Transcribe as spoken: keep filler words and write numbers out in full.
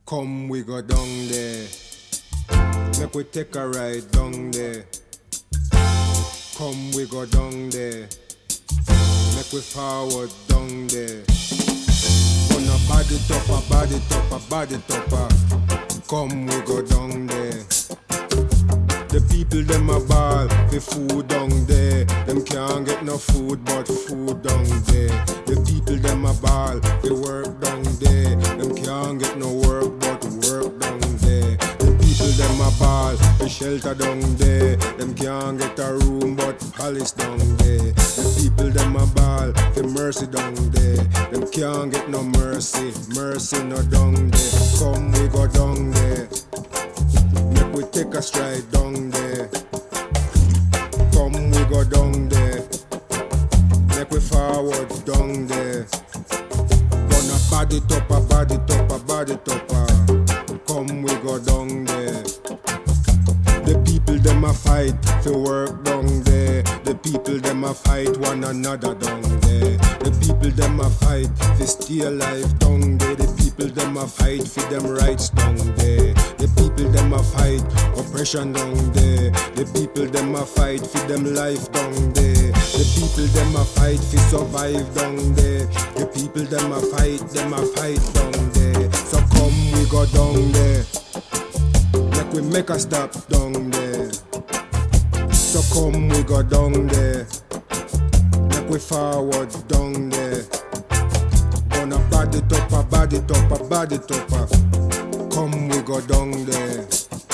Come we go down there. Make we take a ride down there. Come we go down there. Make we forward down there. Gonna body topper, body topper, body topper. Come we go down there. The people them a ball, the food down there. Them can't get no food but food down there. The people them a ball, they work down there. Them can't get no work but work down there. The people them a ball, the shelter down there. Them can't get a room but palace down there. The people them a ball, the mercy down there. Them can't get no mercy, mercy no down there. Come we go down there. Make we take a stride down there. Come we go down there. Make we forward down there. Gonna body topper, body topper, body topper. Come we go down there. The people them a fight for work down there. The people them a fight one another down there. The people them a fight for stay alive down there. The people them a fight for them rights down there. The people them a fight oppression down there. The people them a fight for them life down there. The people them a fight for survive down there. The people them a fight, them a fight down there. So come we go down there. Like we make a stop down there. So come we go down there. Like we forward down there. Gonna body topper, body topper, body topper. Come we go down there.